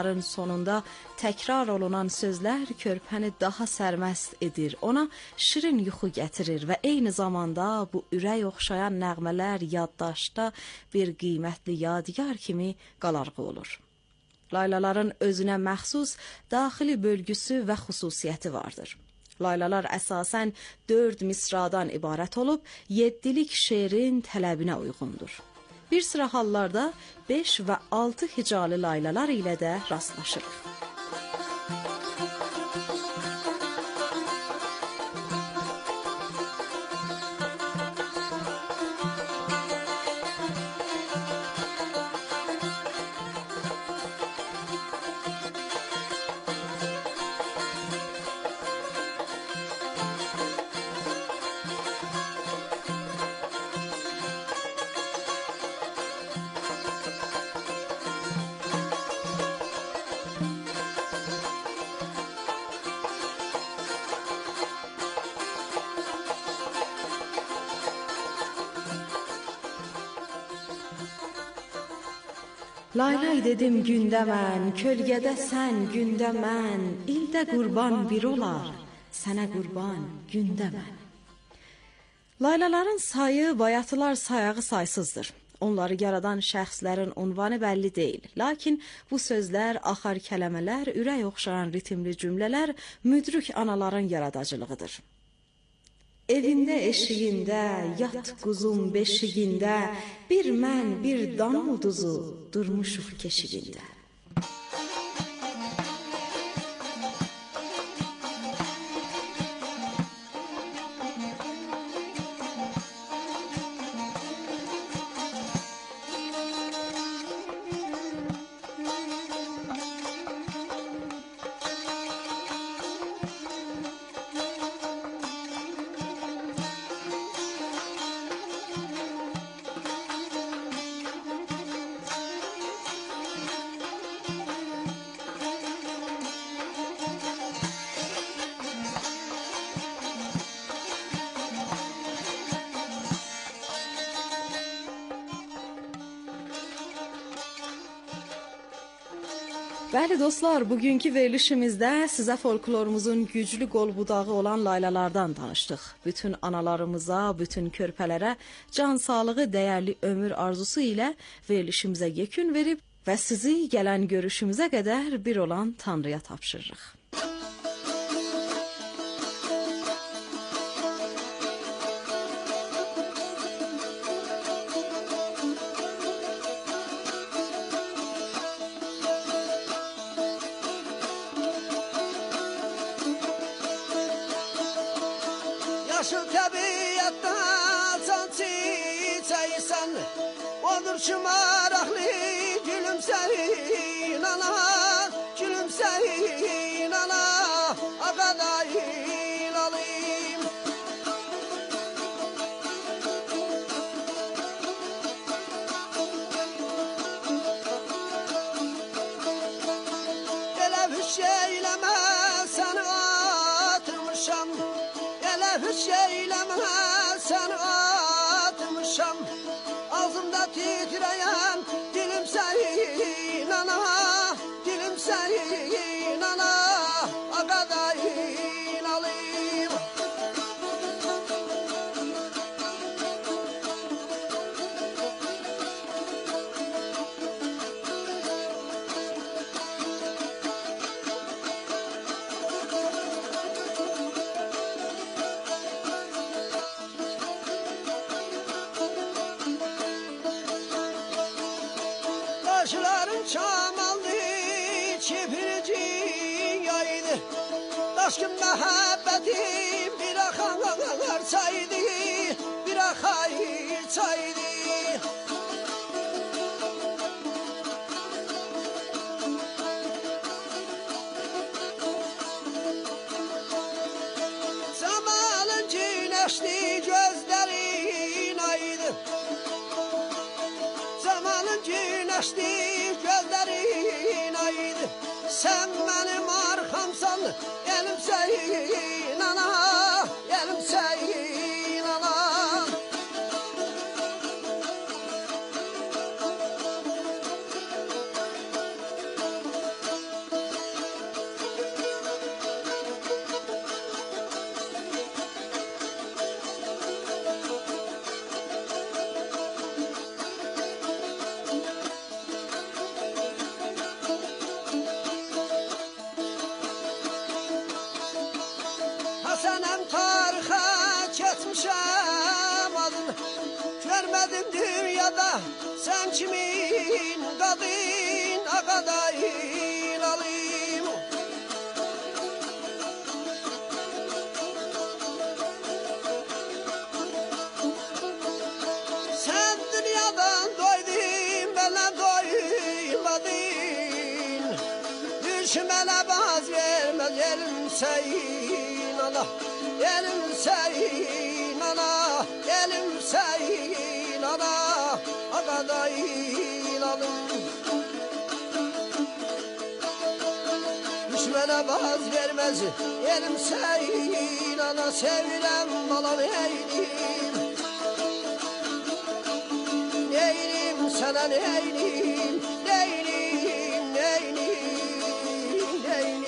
sonunda təkrar olunan sözlər körpəni daha sərməst edir, ona şirin yuxu gətirir və eyni zamanda bu ürək oxşayan nəğmələr yaddaşda bir qiymətli yadigar kimi qalarğı olur. Laylaların özünə məxsus daxili bölgüsü və xüsusiyyəti vardır. Laylalar əsasən 4 misradan ibarət olub, 7-lik şeirin tələbinə uyğundur. Bir sıra hallarda 5 və 6 hicalı laylalar ilə də rastlaşırıq. Laylay dedim gündə mən, kölgədə sən, gündə mən, ildə qurban bir olar, sənə qurban gündə mən. Laylaların sayı bayatılar sayağı saysızdır. Onları yaradan şəxslərin unvanı bəlli deyil. Lakin bu sözlər, axar kələmələr, ürək oxşayan ritmli cümlələr müdrik anaların yaradacılığıdır. Evində eşiyində, yat quzum beşiyində, bir mən, bir dana uduzu durmuşuq keşiyində. Bəli dostlar, bugünkü verilişimizdə sizə folklorumuzun güclü qol budağı olan laylalardan danışdıq. Bütün analarımıza, bütün körpələrə can sağlığı, dəyərli ömür arzusu ilə verilişimizə yekun verib və sizi gələn görüşümüzə qədər bir olan Tanrıya tapşırırıq. Yaşıl təbiyyətdə can çiçəyisən, odur ki maraqlı gülümsəyin ana, gülümsəyin ana, ağadayın alayım. Elə bir şeyləmə səni atmışam, hiç eylemə səni atmışam, ağzımda titreyen dilim sənin ana, dilim sənin ana, ağadayın alayım. Daşların çamallı çipiricin yaydı, daşkın məhəbbətim bir axar çaydı, bir axar çaydı. Zamanın güneşli gözlerin aydı, zamanın güneşli gözlerin aydı. Sen benim arkamsan, elim senin ana, elim senin ana. görmedim dünyada sen kimin kadın akadayın alayım. Sen dünyadan doydun bana doymadın. Düşmene baz vermez elim seyin ana. Elim seyin ana. Elim seyin ana. Akadayın alım. Düşmene baz vermez elim seyin ana. Sevilen balam eyleyim. Neylim sana neylim. Neylim neylim neylim.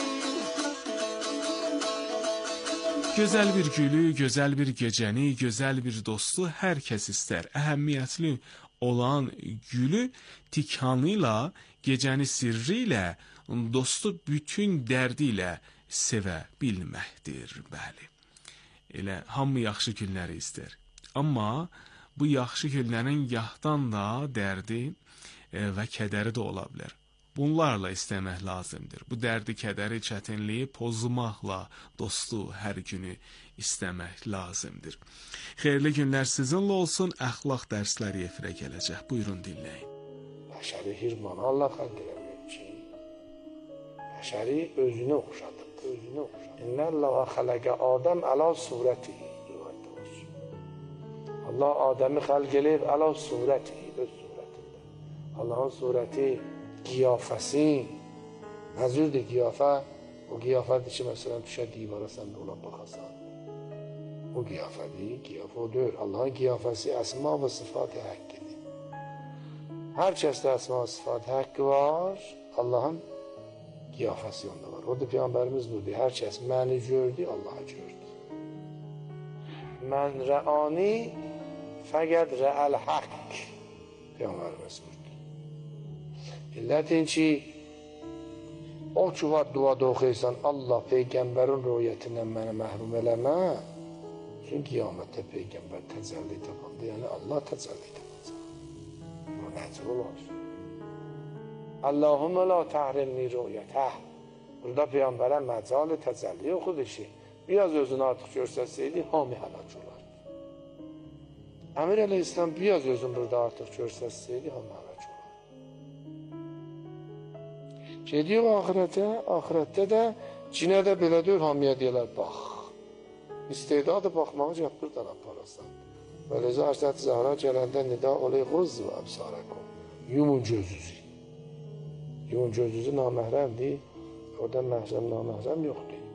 Gözəl bir gülü, gözəl bir gecəni, gözəl bir dostu hər kəs istər. Əhəmiyyətli olan gülü tikanıyla, gecəni sirri ilə, dostu bütün dərdi ilə sevə bilməkdir, bəli. Elə hamı yaxşı günləri istər. Amma bu yaxşı günlərin gahdan da dərdi və kədəri də ola bilər. Bunlarla istəmək lazımdır. Bu dərdi, kədəri, çətinliyi pozmaqla dostu hər günü istəmək lazımdır. Xeyirli günlər sizinlə olsun. Əxlaq dərsləri efirə gələcək. Buyurun dinləyin. Bəşəri hirmana Allah xəlq eləmək ki, bəşəri özünə oxşadıb, özünə oxşadıb. İnnəllaha xələqə Adəm əla surəti. Allah Adəmi xəlq eləyib əla surəti, öz surətində. Allahın surəti, qiyafəsi, nəzirdir qiyafə, o qiyafədir ki, məsələn, düşə divara sən də ona baxasan. O qiyafədir, qiyafə o deyil. Allahın qiyafəsi əsma və sıfat-ı həqqidir. Hər kəsdə əsma və sıfat-ı həqqi var, Allahın qiyafəsi onda var. O da Peyğəmbərimiz budur. Hər kəs məni gördü, Allah'a gördü. Mən rəani fəqət rəəl haqq. Peyğəmbərimiz budur. İllətin ki, o ki var duada oxuysan, Allah Peyğəmbərin rüyətindən məni məhrum eləmə. Çünki qiyamətdə Peyğəmbər təcəlli tapanda, yəni Allah təcəlli tapacaq. Bu nəcib olar. Allahümme la tahrimni rüyətəh. Burada Peyğəmbərə məcal təcəlli oxudu ki, biraz özünü artıq görsətsəydi, hamı həlak olardı. Əmir əleyhisselam biraz özünü burada artıq görsətsəydi, hamı həlak olardı. Gediyor ahirete, ahirette de cinə də belə deyir, hamiyə deyirlər, bax. İstedadı baxmağı cəbdirdən aparasan. Böyləcə Həzrət Zəhra gələndə nida olay qız və əbsarəkum. Yumun gözünüzü. Yumun gözünüzü naməhrəmdir. Orada məhrəm, naməhrəm yoxdur.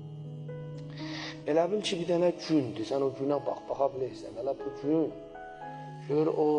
Elə bil ki, bir dənə gündür. Sən o günə bax, baxa bilirsən. Elə bu gün gör o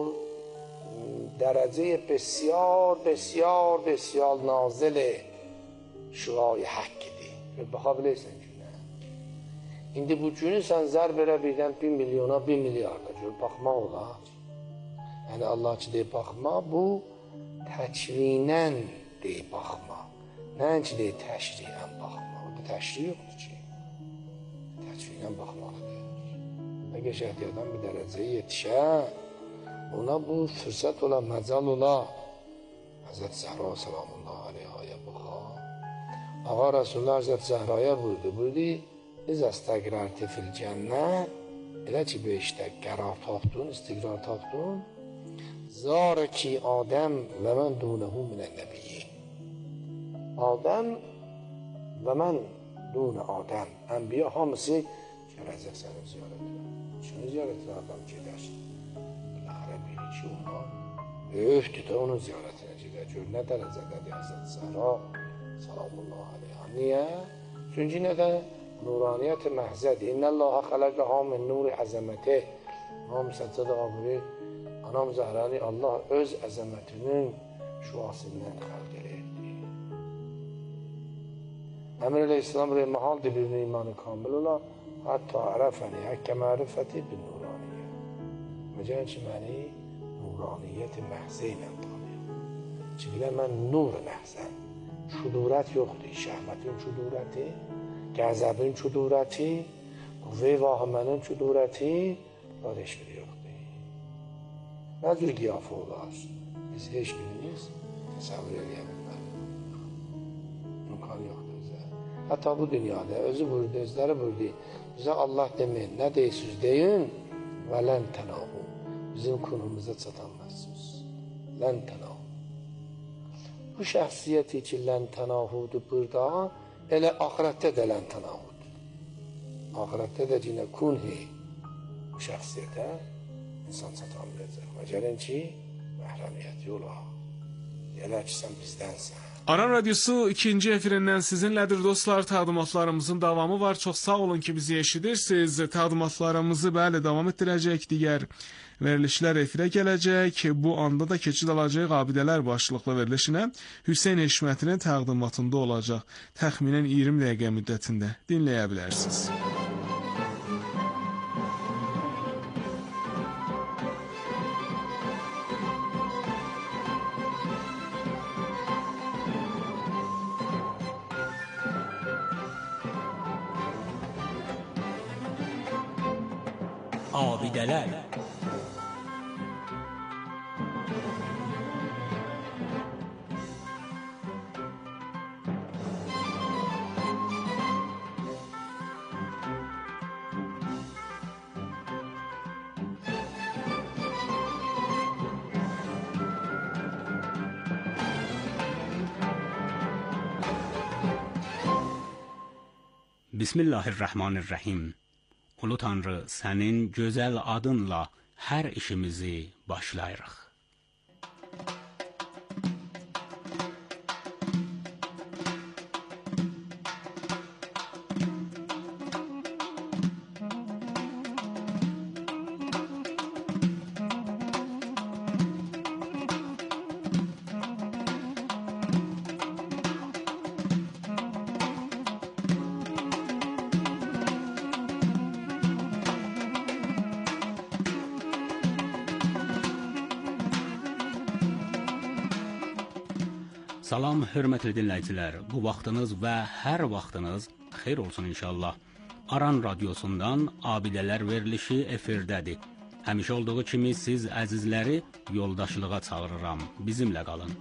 درجه بسیار بسیار بسیار نازل şüai haqqıdır. Baxa bilirsən günə. İndi bu günü sən zərb elə birdən 1 milyona, 1 milyarda gör, baxmaq olar. Yəni Allah ki, deyib baxma, bu təkvinən deyib baxma. Nəinki deyib təşriyən baxma. Orada təşriy yoxdur ki. Təkvinən baxmalıdır. Əgər şəhdiyadan bir dərəcəyə yetişə, ona bu fürsət ola, məcal ola. Həzrət Zəhra salamullah aleyhaya baxa. Ağa Rasulullah Həzrət Zəhraya buyurdu, biz əstəqrarti fil cənnə, elə ki, beşdə qərar tapdun, istiqrar tapdun, zarə ki, Adəm və mən dunəhu minən nəbiyyi. Adəm və mən dunə Adəm. Ənbiya hamısı gələcək sənin ziyarətlə. Şunu ziyarətlə adam gedər. Ki ona övdü də onun ziyarətinə gedə. Gör, nə dərəcədədir Həzrət Zəhra salamullah aleyha. Niyə? Çünki nədə? Nuraniyyət-i məhzədir. İnnəllaha xələqəhə min nuri əzəməti. İmam Səccad Ağabiri, anam Zəhrani Allah öz əzəmətinin şüasından xəlq eləyirdi. Əmir əleyhisselam rəy mahaldir bir imanı kamil ola, hətta ərəfəni, həkkə mərifəti bin nuraniyyə. Məcən ki, məni nuraniyyət-i məhzə ilə tanıyam. Çünki mən nur məhzən. Şudurət yoxdur. Şəhmətin şudurəti, qəzəbin şudurəti, qüvvə-i vahimənin şudurəti, daha heç biri yoxdur. nə cür qiyafə olar? Biz heç birimiz təsəvvür edə bilmərik. İmkan yoxdur bizə. Hətta bu dünyada özü buyurdu, özləri buyurdu. Bizə Allah deməyin, nə deyirsiniz deyin və lən tənahu. Bizim konumuza çatanmazsınız. Lən tənahu. Bu şəxsiyyəti ki, lən tənahudur burada, elə axirətdə də lən tənahudur. Axirətdə də yine kunhi bu şəxsiyyətə insan çatan biləcək. Məcələn ki, məhrəmiyyət yola. Elə ki, sən bizdənsən. Aran Radyosu ikinci efirindən sizinlədir dostlar. Təqdimatlarımızın davamı var. Çox sağ olun ki, bizi eşidirsiniz. Təqdimatlarımızı bəli davam etdirəcək. Digər verilişlər efirə gələcək. Bu anda da keçid alacaq abidələr başlıqlı verilişinə Hüseyn Eşmətinin təqdimatında olacaq. Təxminən 20 dəqiqə müddətində dinləyə bilərsiniz. Abidələr. Bismillahirrahmanirrahim. Ulu Tanrı, sənin gözəl adınla hər işimizi başlayırıq. Salam, hörmətli dinləyicilər. Bu vaxtınız və hər vaxtınız xeyir olsun inşallah. Aran Radyosundan Abidələr verilişi efirdədir. Həmişə olduğu kimi siz əzizləri yoldaşlığa çağırıram. Bizimlə qalın.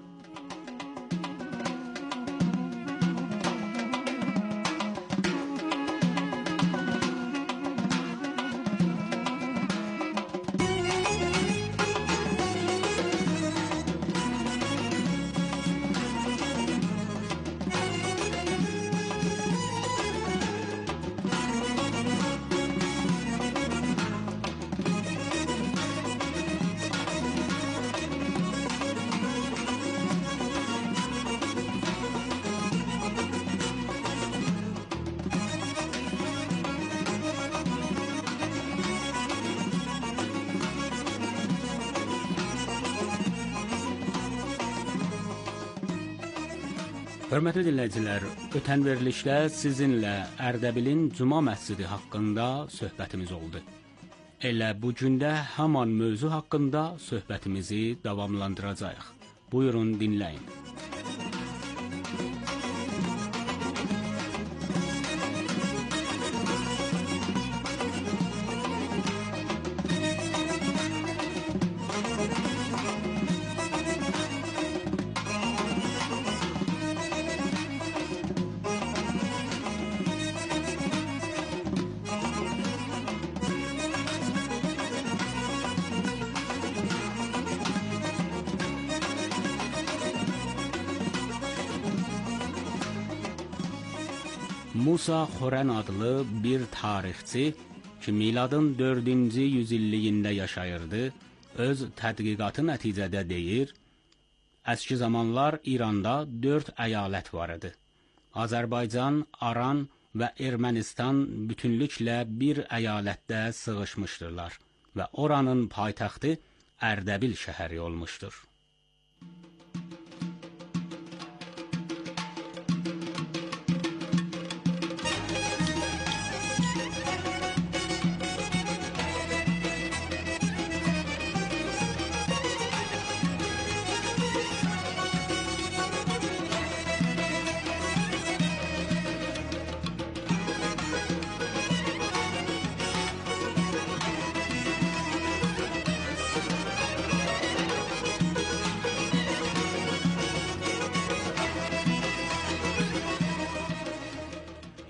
Hörmətli dinləyicilər, ötən verilişdə sizinlə Ərdəbilin Cuma məscidi haqqında söhbətimiz oldu. Elə bu gündə həman mövzu haqqında söhbətimizi davamlandıracağıq. Buyurun, dinləyin. Musa Xorən adlı bir tarixçi ki, miladın 4-cü yüzilliyində yaşayırdı, öz tədqiqatı nəticədə deyir, əski zamanlar İranda 4 əyalət var idi. Azərbaycan, Aran və Ermənistan bütünlüklə bir əyalətdə sığışmışdırlar və oranın paytaxtı Ərdəbil şəhəri olmuşdur.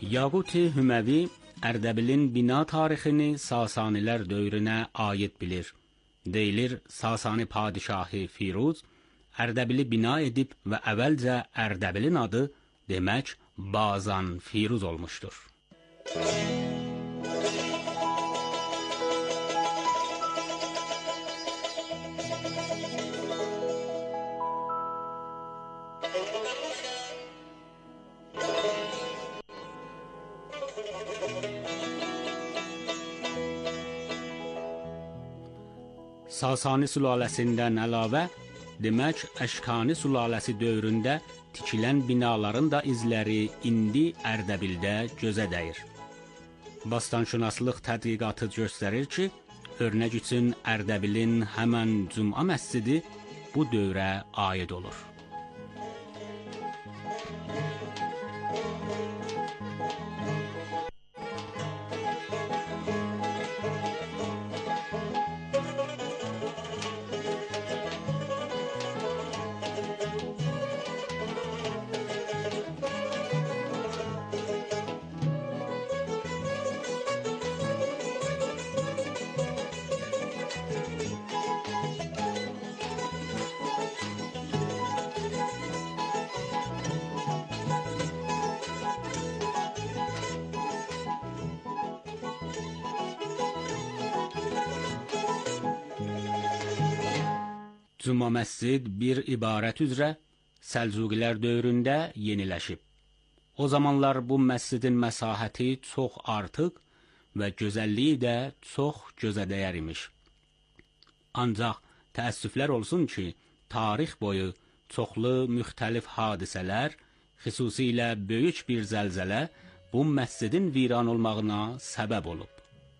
Yaquti Hüməvi Ərdəbilin bina tarixini Sasanilər dövrünə aid bilir. Deyilir, Sasani padişahı Firuz Ərdəbili bina edib və əvvəlcə Ərdəbilin adı demək Bazan Firuz olmuşdur. Sasani sülaləsindən əlavə, demək Əşkani sülaləsi dövründə tikilən binaların da izləri indi Ərdəbildə gözə dəyir. Bastanşünaslıq tədqiqatı göstərir ki, örnək üçün Ərdəbilin həmən Cuma məscidi bu dövrə aid olur. Cuma məscid bir ibarət üzrə Səlcuqilər dövründə yeniləşib. O zamanlar bu məscidin məsahəti çox artıq və gözəlliyi də çox gözədəyər imiş. Ancaq təəssüflər olsun ki, tarix boyu çoxlu müxtəlif hadisələr, xüsusilə böyük bir zəlzələ bu məscidin viran olmağına səbəb olub.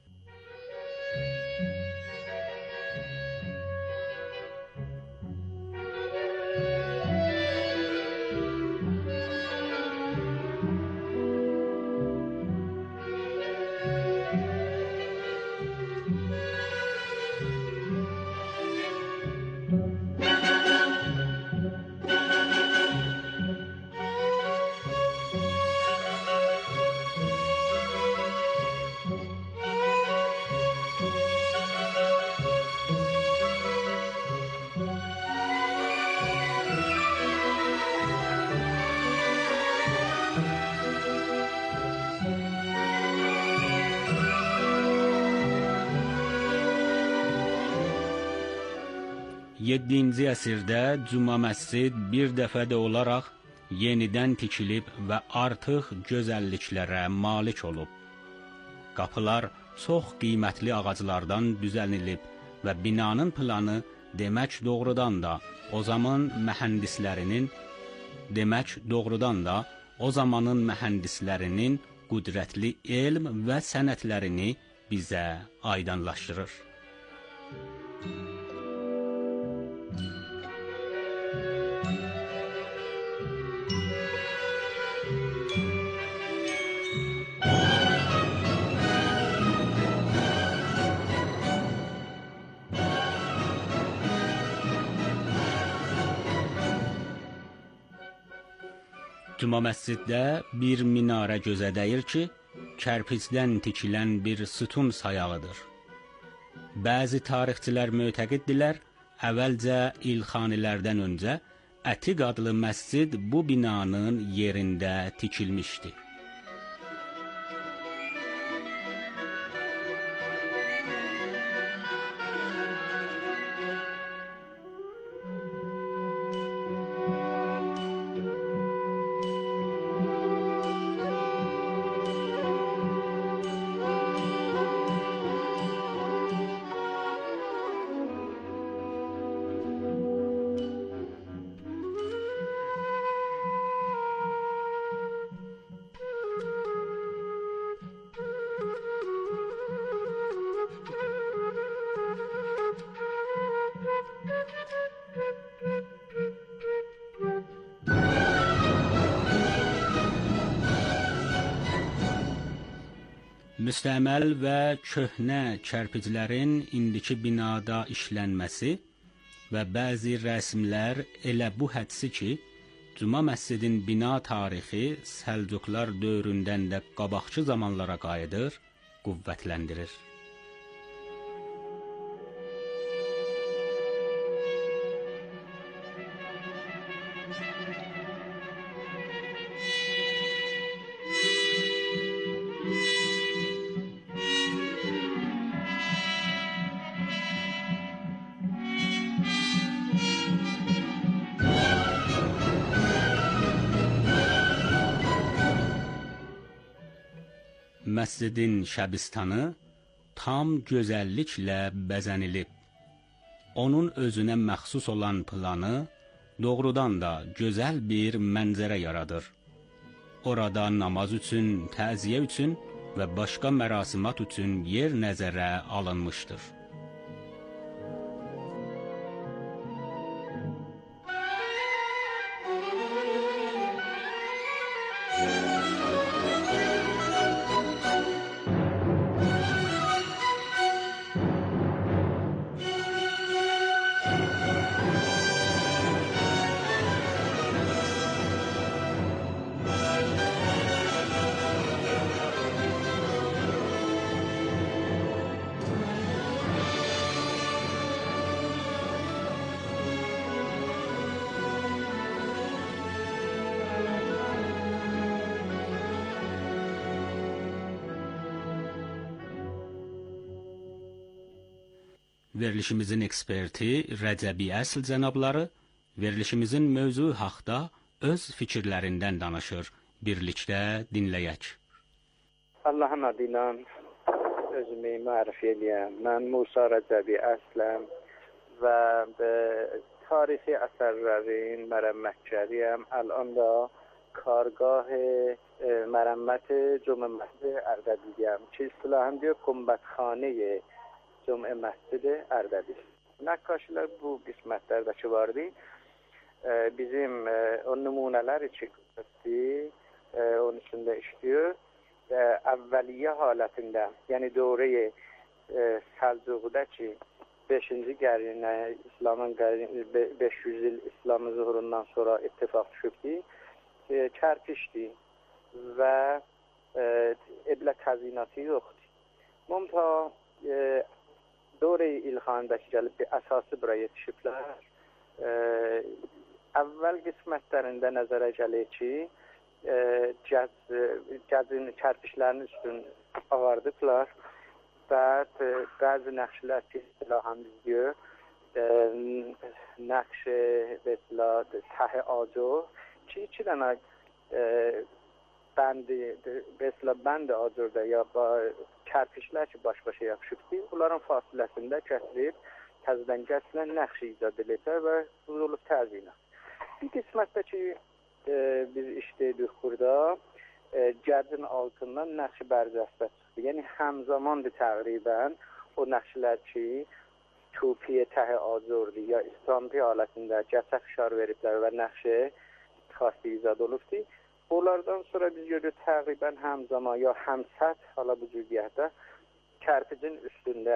Yeddinci əsrdə Cuma məscid bir dəfədə olaraq yenidən tikilib və artıq gözəlliklərə malik olub. Qapılar çox qiymətli ağaclardan düzənilib və binanın planı demək doğrudan da o zamanın mühəndislərinin qüdrətli elm və sənətlərini bizə aydınlaşdırır. Cuma məsciddə bir minarə gözə dəyir ki, kərpicdən tikilən bir sütun sayağıdır. Bəzi tarixçilər mötəqiddilər, əvvəlcə İlxanilərdən öncə Ətiq adlı məscid bu binanın yerində tikilmişdi. Müstəməl və köhnə kərpiclərin indiki binada işlənməsi və bəzi rəsmlər elə bu hədsi ki, Cuma məscidin bina tarixi Səlcuqlar dövründən də qabaqçı zamanlara qayıdır, qüvvətləndirir. Məscidin şəbistanı tam gözəlliklə bəzənilib. Onun özünə məxsus olan planı doğrudan da gözəl bir mənzərə yaradır. Orada namaz üçün, təziyə üçün və başqa mərasimat üçün yer nəzərə alınmışdır. Verilişimizin eksperti Rəcəbi Əsl cənabları verilişimizin mövzu haqqında öz fikirlərindən danışır. Birlikdə dinləyək. Allahın adıyla özümü mərif edəyəm. Mən Musa Rəcəbi Əsləm və tarixi əsərlərin mərəmmətçəriyəm. Əlan da kargah mərəmmət Cümə Məscid Ərdəbiliyəm ki, istilahən diyor Kumbətxanə Cümə Məscid Ərdəbil. Nəqqaşlar bu qismətlərdəki vardı. Bizim o nümunələr çıxdı, onun üstündə işliyor. Əvvəliyyə halətində, yəni dövrəyə Səlcuqda ki, 5-ci qərinə, İslamın 500 il İslamın zuhurundan sonra ittifaq düşübdi, kərpişdi və eblə təzinatı yoxdur. Mumta dövrəyə İlxanındakı gəlib bir əsası buraya yetişiblər. Əvvəl qismətlərində nəzərə gəlir ki, cəzin kərpişlərinin üstün ağardıqlar və bəzi nəqşlər ki, silahən diyor, nəqş və təhi acı ki, 2 dənə bənd acırda ya kərpişlər ki, baş-başa yapışıbdır, bunların fasiləsində gətirib, təzədən gətirilən nəqş icad ediləcək və vurulub təzinat. Bir qismətdə ki, biz işləydik burada, gərdin altından nəqşi bərzəstə çıxdı. Yəni, həmzamandır təqribən o nəqşilər ki, tupiyə təhi acırdı ya İslampi halətində gəsə fişar veriblər və nəqşi xasti icad olubdur. Onlardan sonra biz görürük təqribən həmzama ya həmsət hala bu cüziyyətdə kərpicin üstündə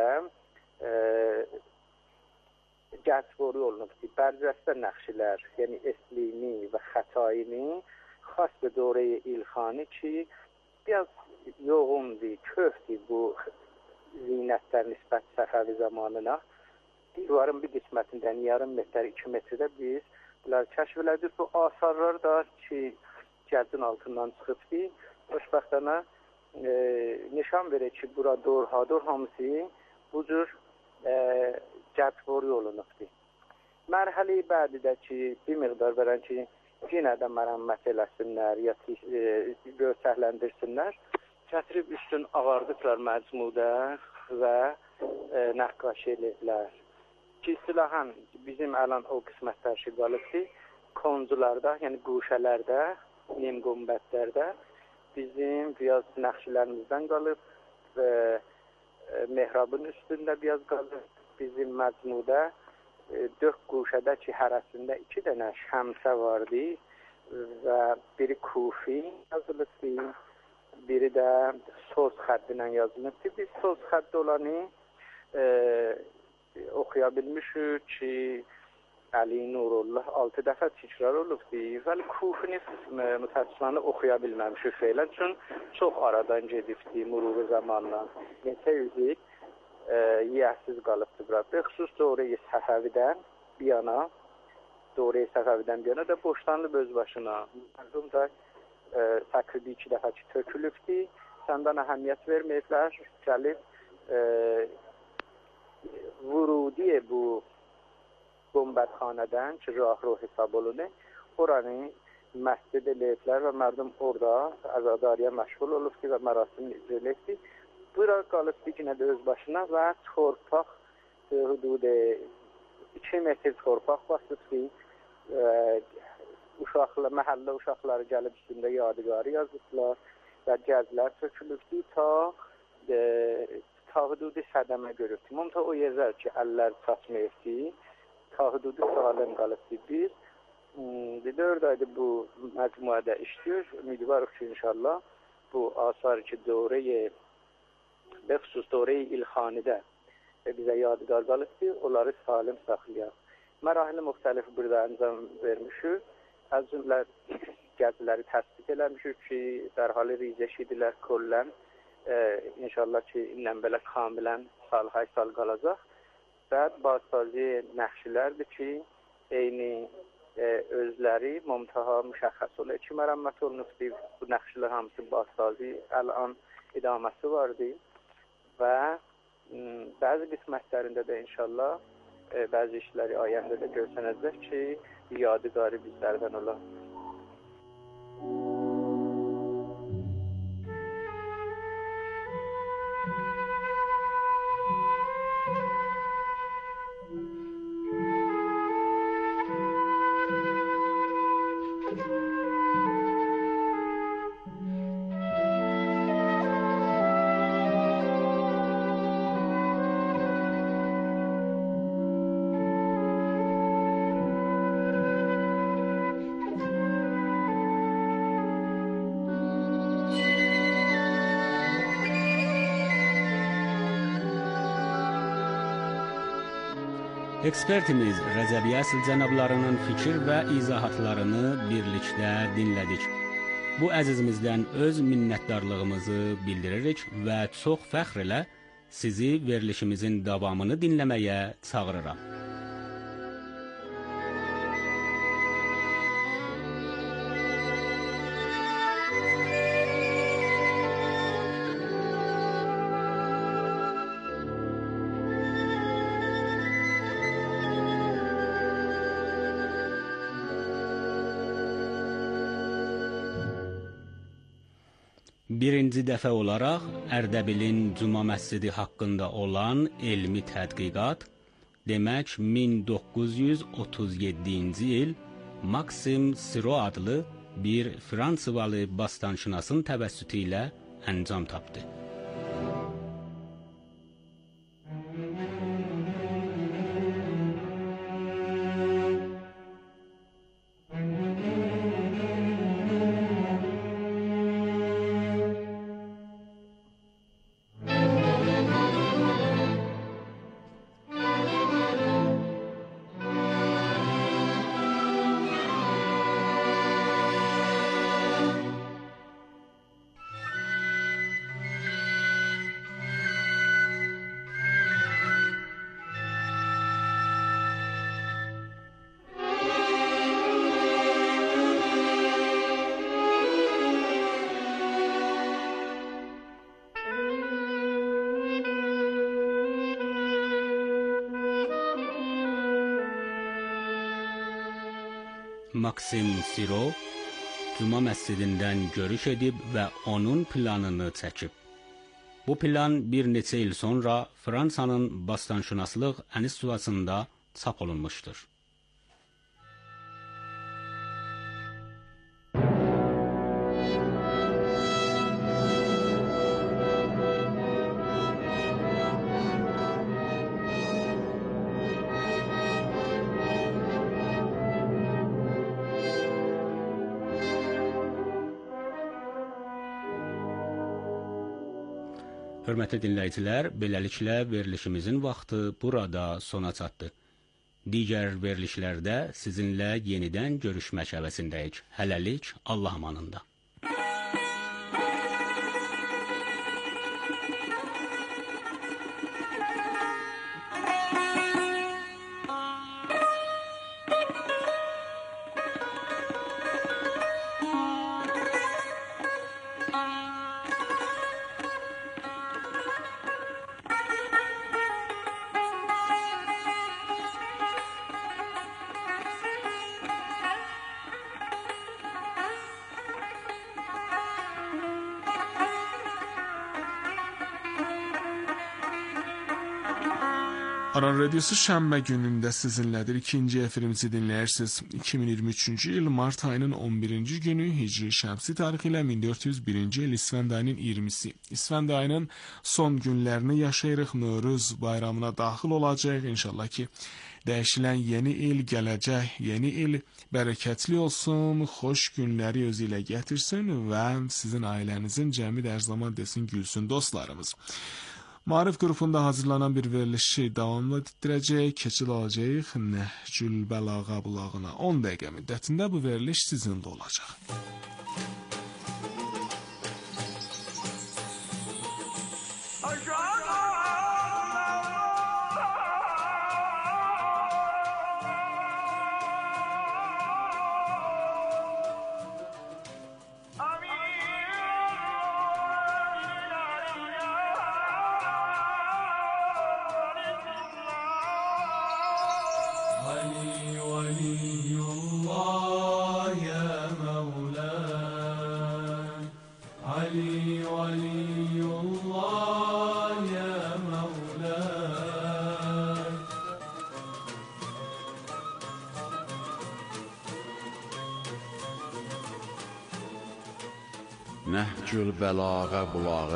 gəzboru olunubdur. Bərzəstə nəqşilər, yəni eslimi və xətayini xas bir dövrəyə İlxani ki, biraz yoğundur, köhdür bu zinətlər nisbət Səfəvi zamanına. Divarın bir qismətindən yarım metr, 2 metrdə biz bunları kəşf elədik. Bu asarlar da ki, gəzdin altından çıxıbdır. Xoşbəxtənə nişan verir ki, bura dorhadır, hamısı bu cür gəzbor olunubdur. Mərhələ-i bədidə ki, bir miqdar verən ki, yenə də mərəmmət eləsinlər, ya görsəhləndirsinlər. Gətirib üstün ağardıqlar məcmudə və nəqqaş elədilər. Ki, silahən bizim əlan o qismətlər ki, qalıbdır. Konzularda, yəni quşələrdə, nim qumbətlərdə bizim biraz nəqşilərimizdən qalıb və mehrabın üstündə biraz qalıb. Bizim məcmudə 4 quşədə ki, hərəsində 2 dənə şəmsə vardı və biri kufi yazılıbdır, biri də söz xəddinə yazılıbdır. Biz söz xəddi olanı oxuya bilmişik ki, Əli Nurullah 6 dəfə təkrar olubdu. Vəli Kufini mütəəssifانه oxuya bilməmişik feylə. Çünki çox aradan gedibdi müruru zamanla. Neçə yüzük yiyəsiz qalıbdı bura. Xüsus Dövləyi Səfəvidən bir yana, Dövləyi Səfəvidən bir yana da Boşdanlı öz başına. Mərdum da təqribi 2 dəfə ki tökülübdü. Səndən əhəmiyyət verməyiblər. Gəlib vurudiye bu Gumbədxanədən ki, rah hesab olunur. Oranı məscid eləyiblər və mərdum orada əzadariyə məşğul olubdu və mərasim icra eləyibdi. Bura qalıbdı yenə də öz başına və torpaq hüdudu 2 metr torpaq basıbdı. Məhəllə uşaqları gəlib üstündə yadigarı yazıblar və gəzilər tökülübdü ta hüdudu sədəmə görübdü. Mümtə o yerlər ki, əllər çatmayıbdı. Ta hüdudu sağlam qalıbdı. Biz 4 aydır bu məcmuədə işləyir. Ümidvarıq ki, inşallah bu asar ki, bəxsus Dövləyi İlxanidə bizə yadigar qalıbdı. Onları salim saxlayaq. Mərahili müxtəlif burada əncam vermişik. Az cümlə gəziləri təsdiq eləmişik ki, dərhali rizəş idilər kollən. İnşallah ki, ilə belə kamilən salhay sal qalacaq. Və bazsazi nəxşilərdir ki, eyni özləri mümtaha müşəxəs olur ki, mərəmmət olunubdur. Bu nəxşilər hamısı bazsazi əlan idaməsi vardı və bəzi qismətlərində də inşallah bəzi işləri ayəndə də görsənəcək ki, yadigarı bizlərdən olar. Ekspertimiz Rəcəbi Əsl cənablarının fikir və izahatlarını birlikdə dinlədik. Bu əzizimizdən öz minnətdarlığımızı bildiririk və çox fəxr ilə sizi verilişimizin davamını dinləməyə çağırıram. Birinci dəfə olaraq Ərdəbilin Cuma məscidi haqqında olan elmi tədqiqat, demək 1937-ci il Maksim Siro adlı bir Fransiyalı bastanşünasın təvəssütü ilə əncam tapdı. Maksim Siro Cuma məscidindən görüş edib və onun planını çəkib. Bu plan bir neçə il sonra Fransanın bastanşünaslıq institutunda çap olunmuşdur. Hörmətli dinləyicilər, beləliklə verilişimizin vaxtı burada sona çatdı. Digər verilişlərdə sizinlə yenidən görüşmək həvəsindəyik. Hələlik Allah amanında. Aran Radyosu şənbə günündə sizinlədir. İkinci efirimizi dinləyirsiniz. 2023-cü il mart ayının 11-ci günü Hicri Şəmsi tarixi ilə 1401-ci il İsfənd ayının 20-si. İsfənd ayının son günlərini yaşayırıq. Novruz bayramına daxil olacaq. İnşallah ki, dəyişilən yeni il gələcək. Yeni il bərəkətli olsun, xoş günləri özü ilə gətirsin və sizin ailənizin cəmi hər zaman desin gülsün dostlarımız. Maarif qrupunda hazırlanan bir verilişi davamlı etdirəcək, keçid alacaq Nəhcül Bəlağa bulağına. 10 dəqiqə müddətində bu veriliş sizinlə olacaq. Nəhcül Bəlağa bulağı.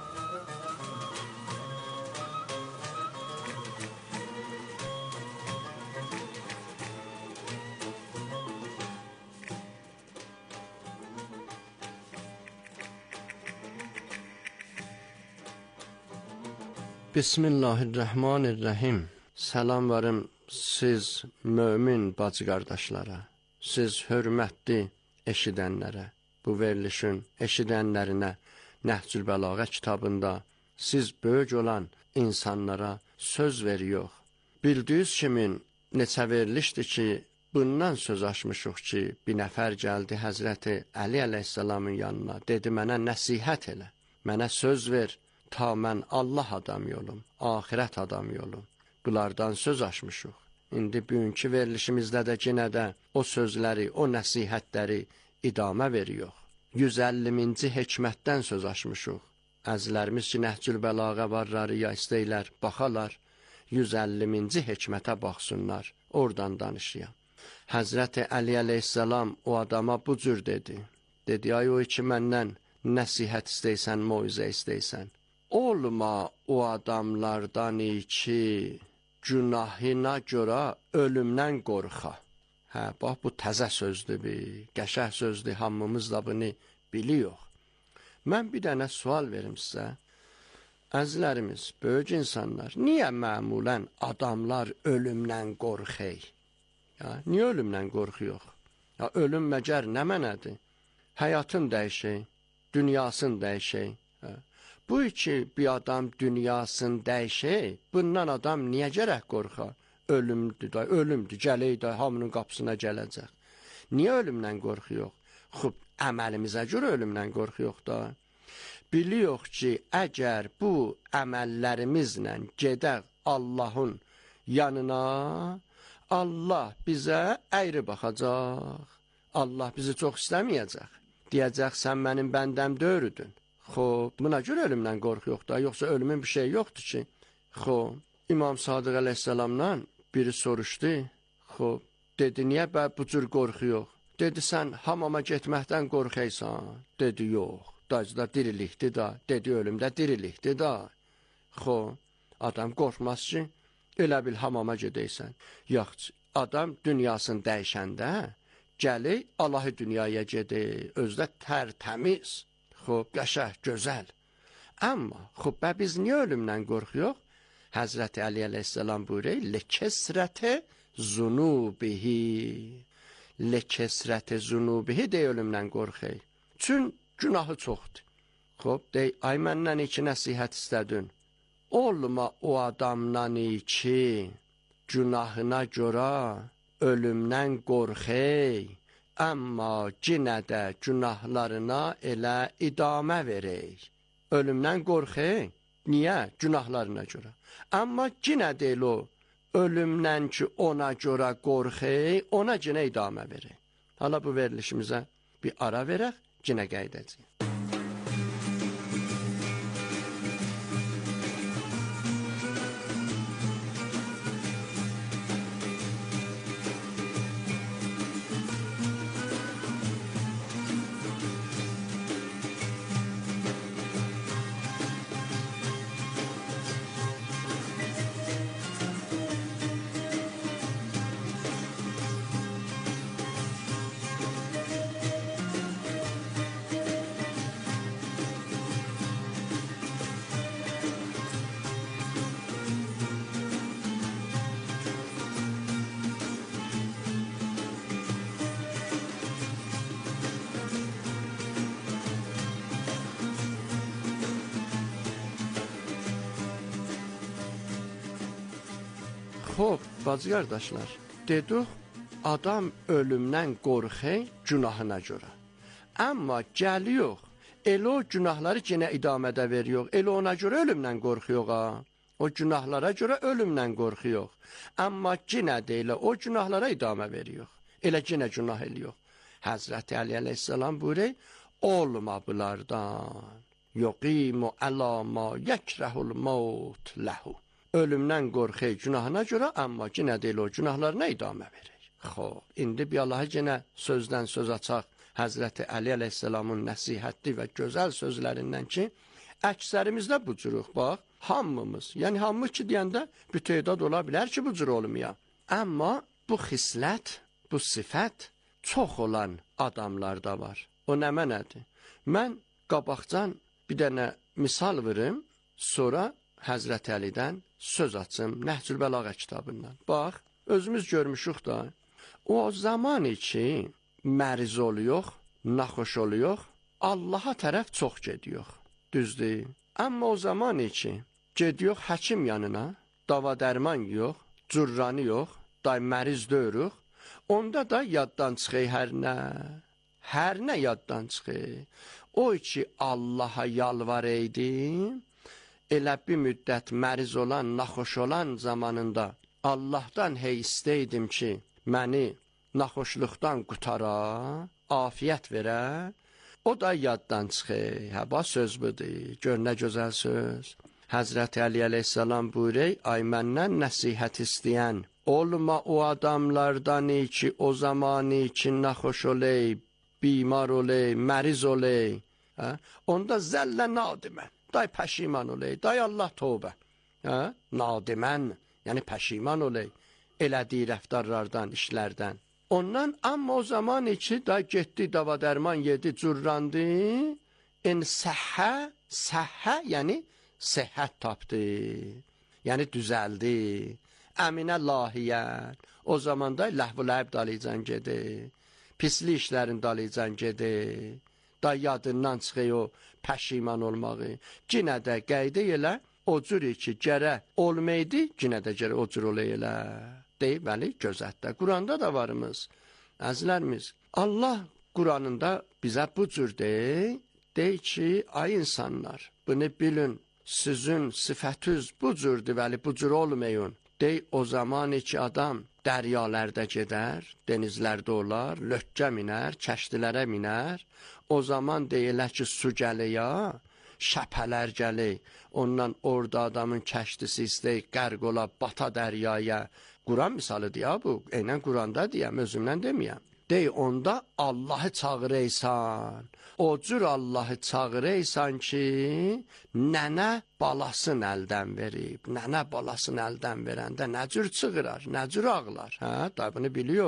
Bismillahirrahmanirrahim. Salam varım siz mömin bacı qardaşlara, siz hörmətli eşidənlərə, bu verilişin eşidənlərinə Nəhcül Bəlağa kitabında siz böyük olan insanlara söz veriyor. Bildiğiniz kimin neçə verilişdir ki, bundan söz açmışıq ki, bir nəfər gəldi Həzrəti Əli əleyhissalamın yanına, dedi mənə nəsihət elə, mənə söz ver, ta mən Allah adam yolum, ahirət adam yolum. Bunlardan söz açmışıq. İndi bugünkü verilişimizdə də yenə də o sözləri, o nəsihətləri idamə veriyor. 150-ci hikmətdən söz açmışıq. Əzlərimiz ki, Nəhcül Bəlağa varları ya istəyirlər, baxalar, 150-ci hikmətə baxsınlar, oradan danışıyam. Həzrəti Əli əleyhissalam o adama bu cür dedi. Dedi, ay o ki, məndən nəsihət istəysən, moizə istəysən. Olma o adamlardan ki, günahına görə ölümdən qorxa. Hə, bax, bu təzə sözdür, qəşəng sözdür, hamımız da bunu biliyor. Mən bir dənə sual verim sizə. Əzlərimiz, böyük insanlar, niyə məmulən adamlar ölümdən qorxur? Niyə ölümdən qorxuyor? Ölüm məgər nə mənədir? Həyatın dəyişək, dünyasını dəyişək. Bu ki, bir adam dünyasını dəyişək, bundan adam niyə gərək qorxa? Ölümdür, gələk də hamının qapısına gələcək. Niyə ölümdən qorxuyor? Xub, əməlimizə görə ölümdən qorxuyor da. Biliyor ki, əgər bu əməllərimizlə gedək Allahın yanına, Allah bizə əyri baxacaq. Allah bizi çox istəməyəcək. Deyəcək, sən mənim bəndəm döyürüdün. Xob, buna görə ölümdən qorxuyor da, yoxsa ölümün bir şey yoxdur ki. Xob, İmam Sadiq əleyhissalamdan biri soruşdu. Xob, dedi, niyə bu cür qorxuyor? Dedi, sən hamama getməkdən qorxaysan. Dedi, yox, dacda dirilikdir da. Dedi, ölümdə dirilikdir da. Xob, adam qorxmaz ki, elə bil hamama gedəysən. Yox, adam dünyasını dəyişəndə gəlir Allahı dünyaya gedir, özdə tərtəmiz. Xob, qəşəng, gözəl. Amma, xob, biz niyə ölümdən qorxuyor? Həzrəti Əli əleyhissalam buyuruyor, lekesrətə zunubihi. Lekesrət zunubihi dey ölümdən qorxey. Çün günahı çoxdur. Xo'p, dey, ay məndən iki nəsihət istədin. Olma o adamdan iki, günahına görə ölümdən qorxey, amma yenə də günahlarına elə idamə verək. Ölümdən qorxey, niyə? Günahlarına görə. Amma yenə deyil o, ölümdən ki ona görə qorxey, ona yenə idamə verək. Hala bu verilişimizə bir ara verək, yenə qeydəcəyik. Xo'p, bacı qardaşlar, dedik, adam ölümdən qorxey günahına görə. Amma gəliyor, elə o günahları yenə idamədə veriyor. Elə ona görə ölümdən qorxuyor ha. O günahlara görə ölümdən qorxuyor. Amma yenə də elə o günahlara idamə veriyor. Elə yenə günah ediyor. Həzrəti Əli əleyhissalam buyuruyor, olma bunlardan. Yuqimu əla ma yekrəhul maut ləhu. Ölümdən qorxey günahına görə, amma yenə də elə o günahlarına idamə verir. Xo'p, indi bir Allah'a yenə sözdən söz açaq. Həzrəti Əli əleyhissalamın nəsihətli və gözəl sözlərindən ki, əksərimizdə bu cürük, bax, hamımız, yəni hamı ki deyəndə bütövdad ola bilər ki, bu cür olmaya. Amma bu xislət, bu sifət çox olan adamlarda var. O nə mənədir? Mən qabaqcan bir dənə misal verim, sonra Həzrəti Əlidən söz açım Nəhcül Bəlağə kitabından. Bax, özümüz görmüşük da, o zaman ki, məriz oluyor, naxoş oluyor, Allaha tərəf çox gediyor, düzdür. Amma o zaman ki, gediyor həkim yanına, dava dərman yox, cürranı yox, day məriz döyürük, onda da yaddan çıxır hər nə yaddan çıxır. O ki, Allaha yalvar eydim, elə bir müddət məriz olan, naxoş olan zamanında Allahdan hey istəydim ki, məni naxoşluqdan qutara, afiyət verə, o da yaddan çıxır. Həba söz budur, gör nə gözəl söz. Həzrəti Əli əleyhissalam buyuruyor, ay məndən nəsihət istəyən, olma o adamlardan ki, o zamanı ki, naxoş oley, bimar oley, məriz oley, onda zəllə nadimən. Day pəşiman oley, day Allah tövbə. Nadimən, yəni pəşiman oley, elədiyi rəftarlardan, işlərdən. Ondan, amma o zaman ki, day getdi, dava dərman yedi, cürrandı, səhhə, yəni səhhət tapdı, yəni düzəldi, əminə lahiyyən. O zaman da ləhv-ləib dalaycan gedi, pisli işlərin dalaycan gedi, da yadından çıxıyor o pəşiman olmağı. Cinə də qayda elə, o cür ki, gərə olmaydı, cinə də gərə o cür olay elə. Deyib, bəli, gözətdə. Quranda da varımız, əzlərimiz. Allah Quranında bizə bu cür dey ki, ay insanlar, bunu bilin, sizin sifətiniz bu cürdür, bəli, bu cür olmayın. Dey, o zaman ki, adam dəryalarda gedər, denizlərdə olar, lökkə minər, kəştilərə minər. O zaman deyilə ki, su gəliyə, şəpələr gəli, ondan orada adamın kəştisi istəyik, qərq ola, bata dəryaya. Quran misalıdır ya bu, eynən Quranda deyəm, özümdən deməyəm. Dey, onda Allahı çağıraysan, o cür Allahı çağıraysan ki, nənə balasını əldən verib, nənə balasını əldən verəndə nə cür çığırar, nə cür ağlar, da bunu biliyor.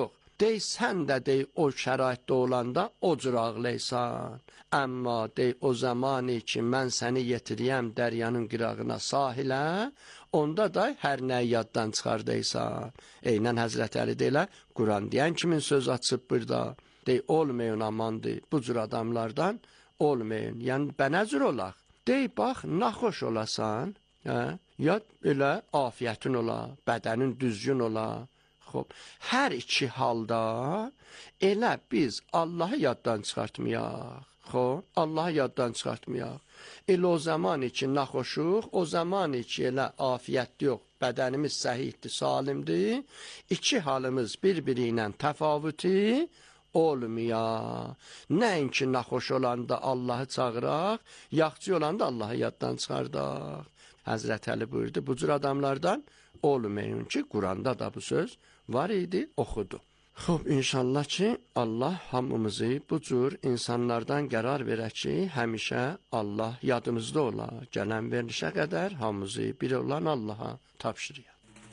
Dey sən də dey o şəraitdə olanda o cür ağlaysan. Amma dey o zamanı ki mən səni yetiriyəm dəryanın qırağına sahilə, onda da hər nəyi yaddan çıxardaysan. Eynən Həzrət Əli deyilə, Quran deyən kimin söz açıb burada? Dey olmayın amandır, bu cür adamlardan olmayın. Yəni bənəcür olaq. Dey bax, naxoş olasan, ya elə afiyətin ola, bədənin düzgün ola. Xob, hər iki halda elə biz Allahı yaddan çıxartmayaq. Xob, Allahı yaddan çıxartmayaq. Elə o zaman ki naxoşuq, o zaman ki elə afiyyətli yox, bədənimiz səhihdir, salimdir. İki halımız bir-biri ilə təfavüti olmuyor. Nəinki naxoş olanda Allahı çağıraq, yaxçı olanda Allahı yaddan çıxardaq. Həzrət Əli buyurdu, bu cür adamlardan olmayın ki, Quranda da bu söz var idi, oxudu. Xob, inşallah ki, Allah hamımızı bu cür insanlardan qərar verək ki, həmişə Allah yadımızda ola. Gələn verilişə qədər hamımızı bir olan Allaha tapşırıyaq.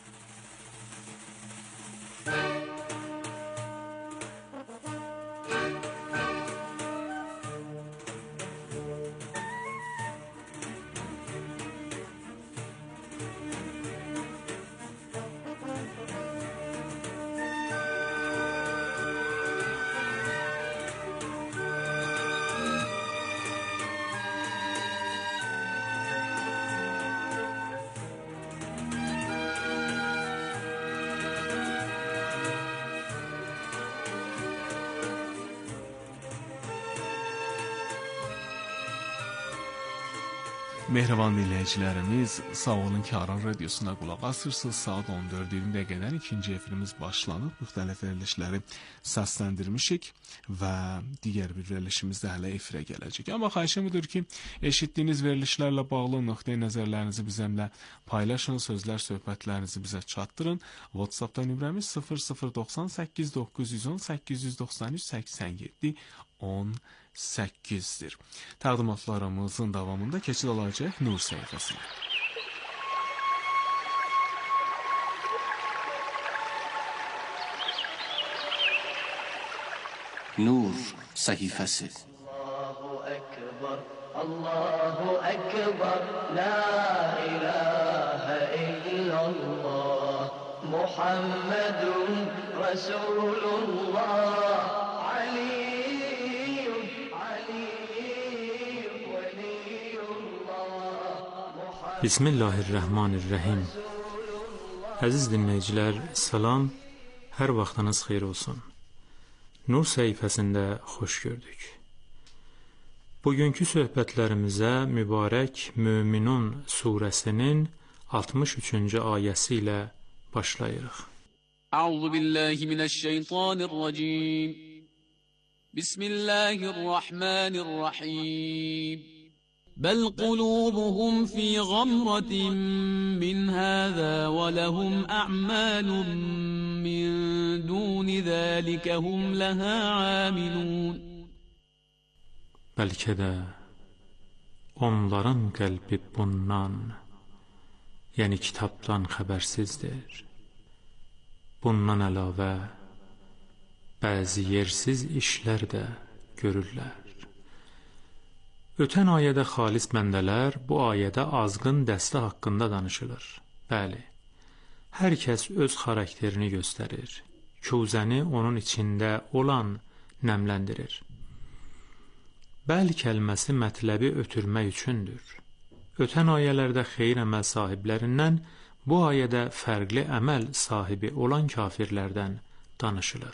Mehriban dinləyicilərimiz, sağ olun ki, Aran Radiosuna qulaq asırsınız. Saat 14:20 dəqiqədən ikinci efirimiz başlanıb. Müxtəlif verilişləri səsləndirmişik və digər bir verilişimiz də hələ efirə gələcək. Amma xahişim budur ki, eşitdiyiniz verilişlərlə bağlı nöqteyi nəzərlərinizi bizimlə paylaşın, sözlər, söhbətlərinizi bizə çatdırın. WhatsApp-da nömrəmiz 0098 910 893 87 18-dir. Təqdimatlarımızın davamında keçid olacaq Nur səhifəsinə. Nur səhifəsi. Allahu Ekber, Allahu Ekber, La ilahe illallah, Muhammedun Resulullah. Bismillahirrahmanirrahim. Əziz dinləyicilər, salam, hər vaxtınız xeyir olsun. Nur səhifəsində xoş gördük. Bugünkü söhbətlərimizə mübarək Möminun surəsinin 63-cü ayəsi ilə başlayırıq. Əuzu billahi minəşşeytanirracim. Bismillahirrahmanirrahim. بل قلوبهم في غمرة من هذا ولهم أعمال من دون ذلك هم لها عاملون. Bəlkə də onların qəlbi bundan, yəni kitabdan xəbərsizdir. Bundan əlavə bəzi yersiz işlər də görürlər. Ötən ayədə xalis bəndələr, bu ayədə azğın dəstə haqqında danışılır. Bəli, hər kəs öz xarakterini göstərir, kuzəni onun içində olan nəmləndirir. Bəl kəlməsi mətləbi ötürmək üçündür. Ötən ayələrdə xeyir əməl sahiblərindən, bu ayədə fərqli əməl sahibi olan kafirlərdən danışılır.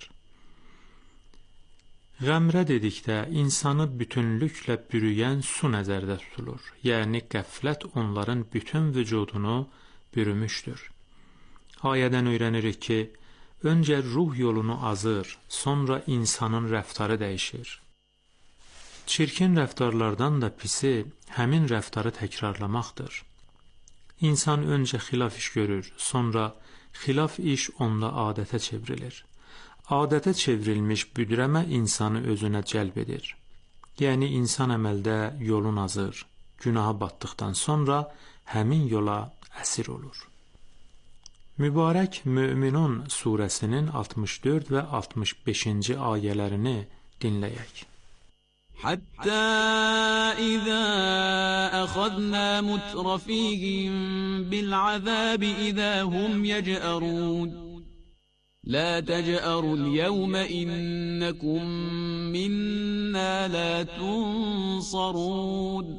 Qəmrə dedikdə insanı bütünlüklə bürüyən su nəzərdə tutulur. Yəni qəflət onların bütün vücudunu bürümüşdür. Ayədən öyrənirik ki, öncə ruh yolunu azır, sonra insanın rəftarı dəyişir. Çirkin rəftarlardan da pisi həmin rəftarı təkrarlamaqdır. İnsan öncə xilaf iş görür, sonra xilaf iş onda adətə çevrilir. Adətə çevrilmiş büdrəmə insanı özünə cəlb edir. Yəni insan əməldə yolun azır, günaha batdıqdan sonra həmin yola əsir olur. Mübarək Möminun surəsinin 64 və 65-ci ayələrini dinləyək. حتى إذا أخذنا مترفيهم بالعذاب إذا هم يجأرون لا تجأروا اليوم إنكم منا لا تنصرون.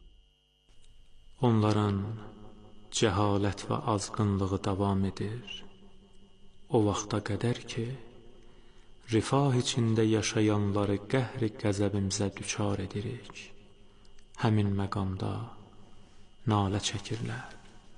Onların cəhalət və azğınlığı davam edir. O vaxta qədər ki, rifah içində yaşayanları qəhr-i qəzəbimizə düçar edirik. Həmin məqamda nalə çəkirlər.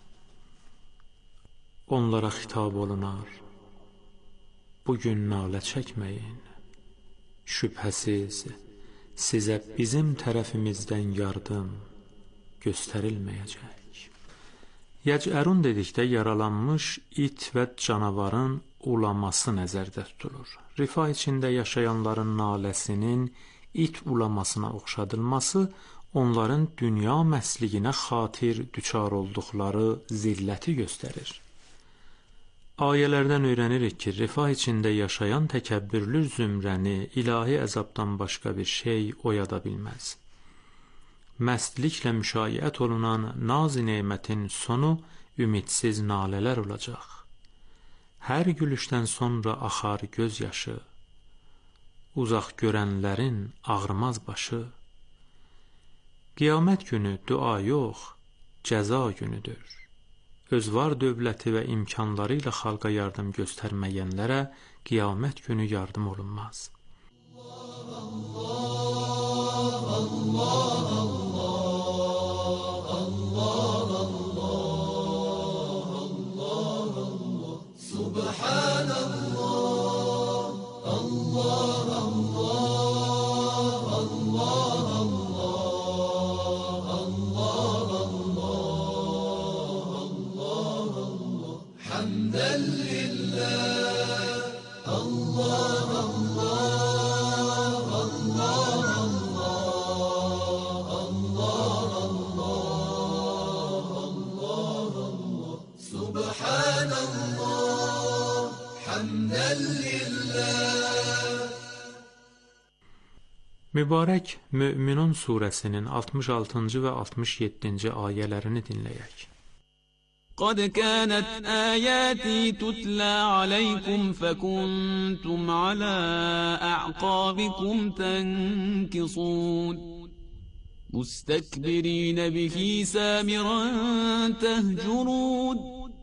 Onlara xitab olunar. Bugün nalə çəkməyin. Şübhəsiz, sizə bizim tərəfimizdən yardım göstərilməyəcək. Yəcərun dedikdə yaralanmış it və canavarın ulaması nəzərdə tutulur. Rifah içində yaşayanların naləsinin it ulamasına oxşadılması onların dünya məsliyinə xatir düçar olduqları zilləti göstərir. Ayələrdən öyrənirik ki, rifah içində yaşayan təkəbbürlü zümrəni ilahi əzabdan başqa bir şey oyada bilməz. Məstliklə müşayiət olunan naz-i nemətin sonu ümidsiz nalələr olacaq. Hər gülüşdən sonra axar göz yaşı, uzaq görənlərin ağrımaz başı. Qiyamət günü dua yox, cəza günüdür. Öz var dövləti və imkanları ilə xalqa yardım göstərməyənlərə qiyamət günü yardım olunmaz. Mübarək Möminun surəsinin 66-cı və 67-ci ayələrini dinləyək. قد كانت آياتي تتلى عليكم فكنتم على أعقابكم تنكصون مستكبرين به سامرا تهجرون.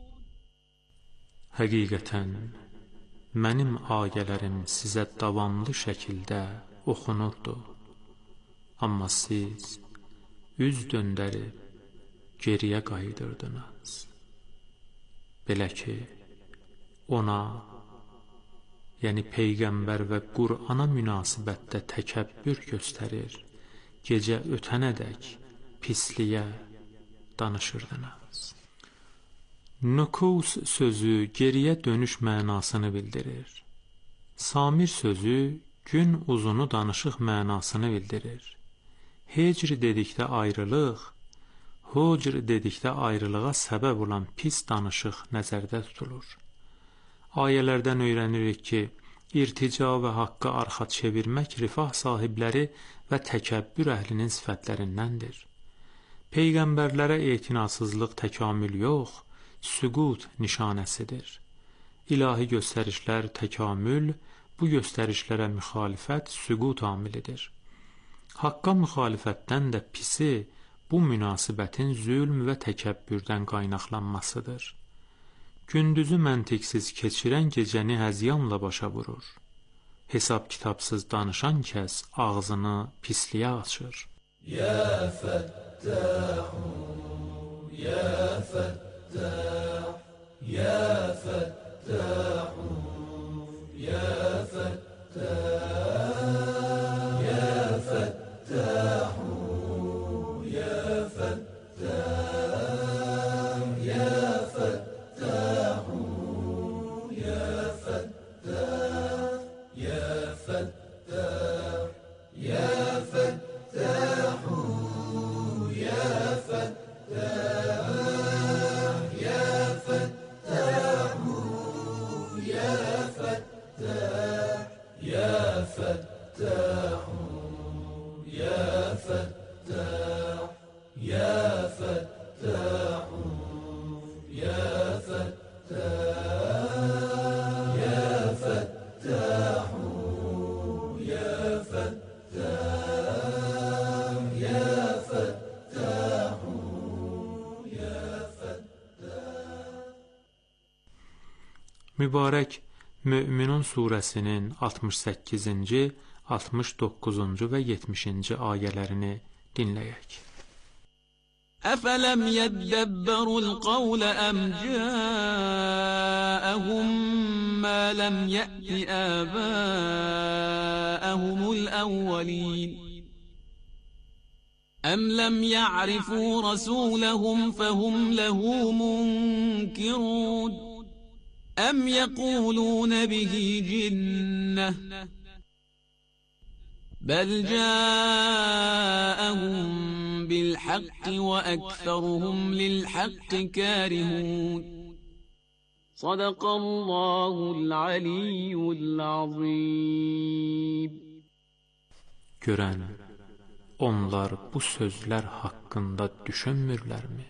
Həqiqətən, mənim ayələrim sizə davamlı şəkildə oxunurdu. Amma siz üz döndərib geriyə qayıdırdınız. Belə ki, ona, yəni Peyğəmbər və Qur'ana münasibətdə təkəbbür göstərir, gecə ötənədək pisliyə danışırdınız. Nukus sözü geriyə dönüş mənasını bildirir. Samir sözü gün uzunu danışıq mənasını bildirir. Hecr dedikdə ayrılıq, hocr dedikdə ayrılığa səbəb olan pis danışıq nəzərdə tutulur. Ayələrdən öyrənirik ki, irtica və haqqa arxa çevirmək rifah sahibləri və təkəbbür əhlinin sifətlərindəndir. Peyğəmbərlərə etinasızlıq təkamül yox, süqut nişanəsidir. İlahi göstərişlər təkamül, bu göstərişlərə müxalifət süqut amilidir. Haqqa müxalifətdən də pisi bu münasibətin zülm və təkəbbürdən qaynaqlanmasıdır. Gündüzü məntiqsiz keçirən gecəni həzyanla başa vurur. Hesab kitabsız danışan kəs ağzını pisliyə açır. Ya Fəttahu, Ya Fəttah, Ya Fəttahu, Ya Fəttah, Ya Fəttahu, Ya Fəttah, Ya Fəttahu, Ya Fəttah, Ya Fəttah, Ya Fəttahu, Ya Fəttah, Ya Fəttah. Mübarək Möminun surəsinin 68-ci, 69-cu və 70-ci ayələrini dinləyək. أفلم يدبروا القول أم جاءهم ما لم يأت آباءهم الأولين أم لم يعرفوا رسولهم فهم له منكرون أم يقولون به جنة بل جاءهم بالحق وأكثرهم للحق كارهون صدق الله العلي العظيم. Görən, onlar bu sözlər haqqında düşünmürlərmi?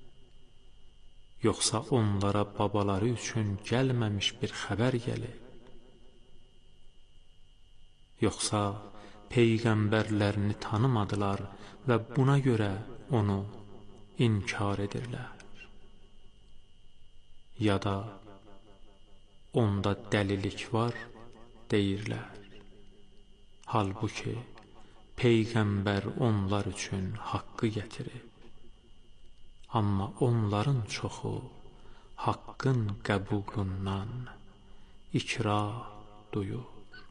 Yoxsa onlara babaları üçün gəlməmiş bir xəbər gəlib? Yoxsa peyğəmbərlərini tanımadılar və buna görə onu inkar edirlər? Ya da onda dəlilik var deyirlər. Halbuki peyğəmbər onlar üçün haqqı gətirib. Amma onların çoxu haqqın qəbulundan ikrah duyur.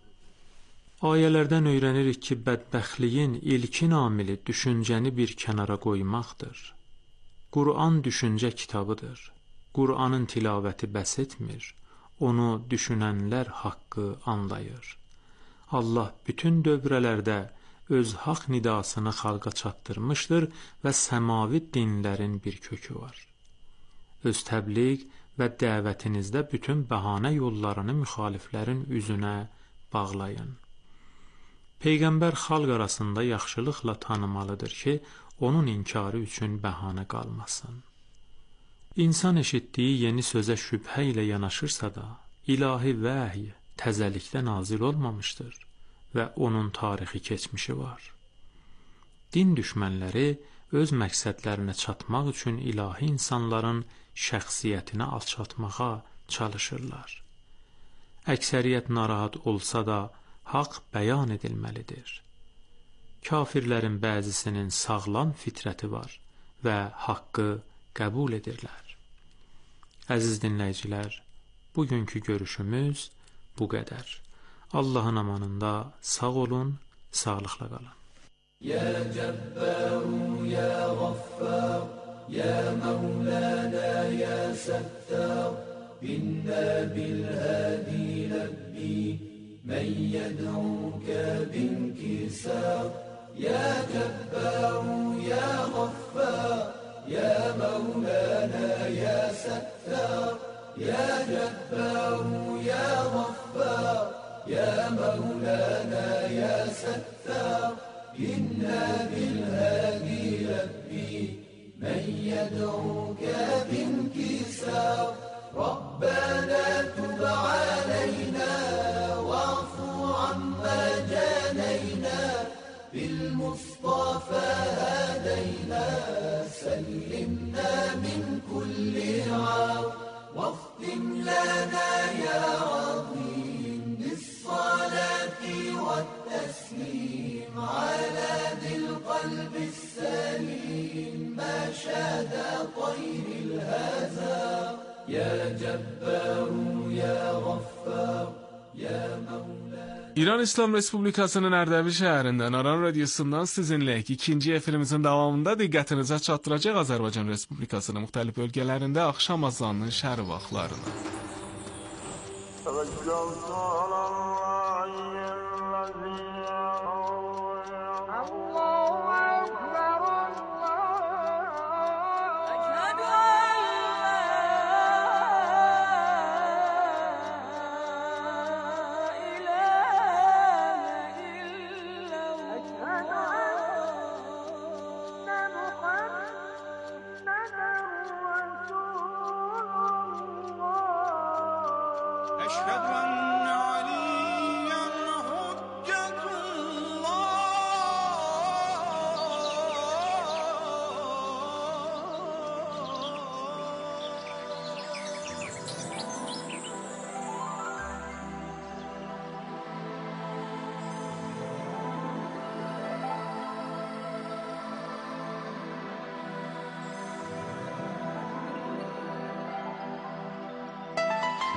Ayələrdən öyrənirik ki, bədbəxtliyin ilkin amili düşüncəni bir kənara qoymaqdır. Qur'an düşüncə kitabıdır. Qur'anın tilavəti bəs etmir. Onu düşünənlər haqqı anlayır. Allah bütün dövrələrdə öz haqq nidasını xalqa çatdırmışdır və səmavi dinlərin bir kökü var. Öz təbliğ və dəvətinizdə bütün bəhanə yollarını müxaliflərin üzünə bağlayın. Peyğəmbər xalq arasında yaxşılıqla tanımalıdır ki, onun inkarı üçün bəhanə qalmasın. İnsan eşitdiyi yeni sözə şübhə ilə yanaşırsa da, ilahi vəhy təzəlikdə nazil olmamışdır və onun tarixi keçmişi var. Din düşmənləri öz məqsədlərinə çatmaq üçün ilahi insanların şəxsiyyətini alçaltmağa çalışırlar. Əksəriyyət narahat olsa da, haqq bəyan edilməlidir. Kafirlərin bəzisinin sağlam fitrəti var və haqqı qəbul edirlər. Əziz dinləyicilər, bugünkü görüşümüz bu qədər. Allahın amanında sağ olun, sağlıqla qalın. Ya Cəbbəru, ya Ghaffar, ya Mevlana, ya Settar, binna bil-hadi labbi, من يدعوك بانكسار يا جبار يا غفار يا مولانا يا ستار يا جبار يا غفار يا مولانا يا ستار إنا بالهادي لبي من يدعوك بانكسار ربنا تب علينا بالمصطفى هدينا سلمنا من كل عار واختم لنا يا عظيم بالصلاة والتسليم على ذي القلب السليم ما شاد طير الهزار يا جبار يا غفار يا مولانا. İran İslam Respublikasının Ərdəbil şəhərindən Aran radiosundan sizinləyik. İkinci efirimizin davamında diqqətinizə çatdıracaq Azərbaycan Respublikasının müxtəlif bölgələrində axşam azanının şəhər vaxtlarını.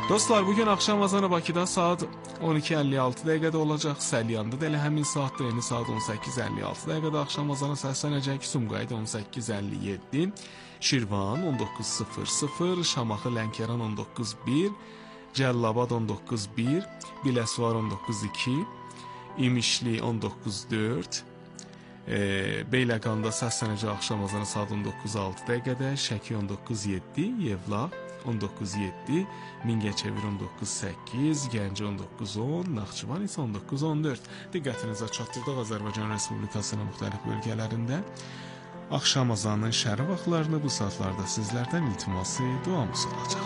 Dostlar, bugün axşam azanı Bakıda saat 12:56 dəqiqədə olacaq. Səlyanda da elə həmin saatda, yəni saat 18:56 dəqiqədə axşam azanı səslənəcək. Sumqayıt 18:57, Şirvan 19:00, Şamaxı, Lənkəran 19:01, Cəllabad 19:01, Biləsuvar 19:02, İmişli 19:04, Beyləqanda səslənəcək axşam azanı saat 19:06 dəqiqədə, Şəki 19:07, Yevlax 19:07, Mingəçevir 19:08, Gəncə 19:10, Naxçıvan isə 19:14. Diqqətinizə çatdırdıq Azərbaycan Respublikasının müxtəlif bölgələrində axşam azanının şərq vaxtlarını bu saatlarda sizlərdən iltiması duamız olacaq.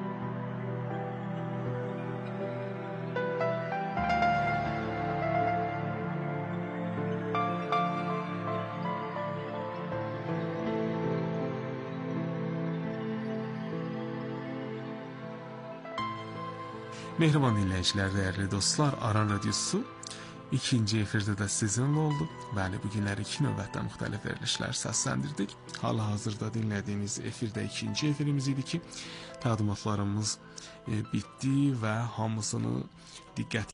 Mehriban dinləyicilər, dəyərli dostlar, Aran Radiosu ikinci efirdə də sizinlə oldu. Bəli, bu günlər 2 növbətdə müxtəlif verilişlər səsləndirdik. Hal-hazırda dinlədiyiniz efirdə ikinci efirimiz idi ki, təqdimatlarımız bitdi və hamısını diqqət